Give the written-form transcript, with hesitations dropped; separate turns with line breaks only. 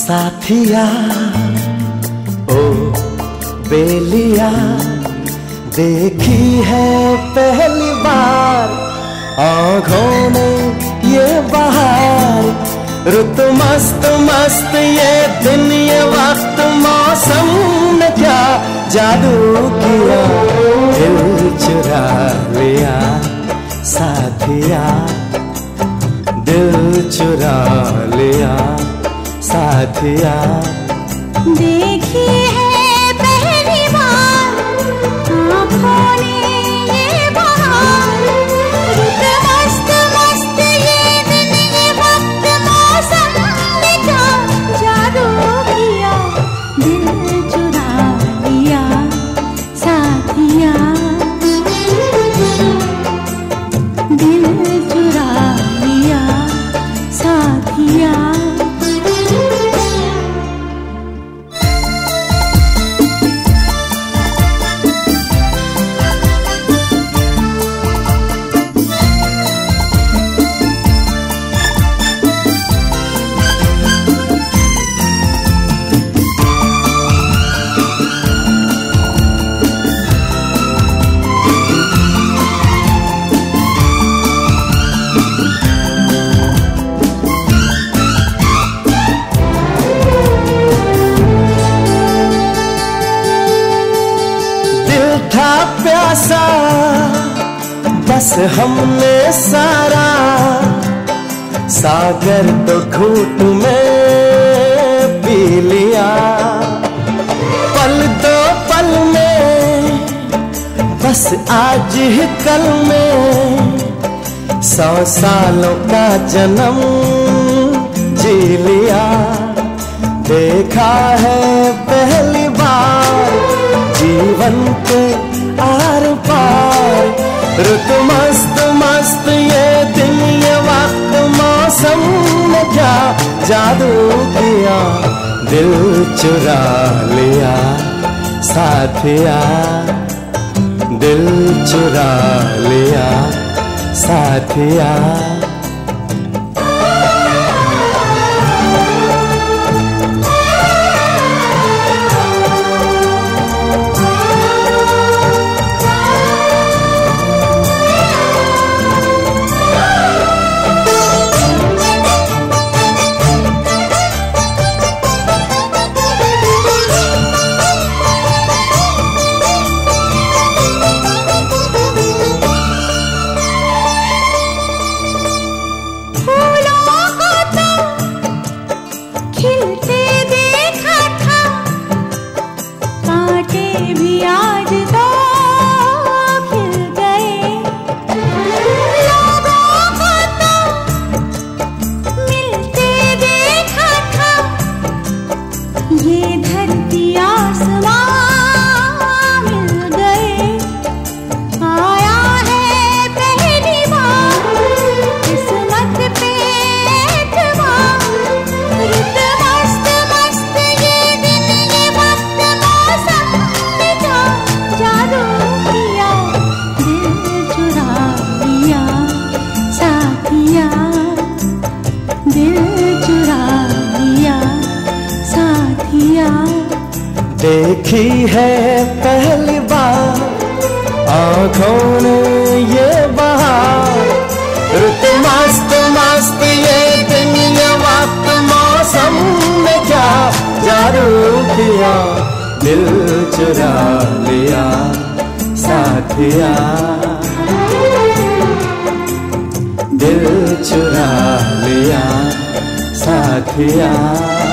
साथिया ओ बेलिया, देखी है पहली बार आँखों ने ये बहार। रुत मस्त मस्त ये दिन ये वक्त, मौसम ने क्या जादू किया, दिल चुरा लिया साथिया, दिल चुरा लिया साथिया।
देखी है पहली बार आँखों ने ये बहार। रुत मस्त मस्त ये दिन ये वक्त, मौसम ने क्या जादू किया, दिल चुरा लिया साथिया, दिल चुरा लिया साथिया।
प्यासा बस हमने सारा, सागर तो घूंट में पी लिया। पल दो पल में बस आज ही कल में, 100 सालों का जन्म जी लिया। देखा है पहली बार जीवन के आर पार। रुत मस्त मस्त ये दिन ये वक्त, मौसम ने क्या जादू किया, दिल चुरा लिया साथिया, दिल चुरा लिया साथिया।
ये धरती आसमां मिल गए, आया है पहली बार किस्मत पे एतबार। रुत मस्त मस्त ये दिन ये वक्त, मौसम ने क्या जादू किया, दिल चुरा लिया साथिया, दिल चुरा लिया साथिया।
देखी है पहली बार आँखों ने ये बहार। रुत मस्त मस्त ये दिन ये वक्त, मौसम ने क्या जादू किया, दिल चुरा लिया साथिया, दिल चुरा लिया साथिया।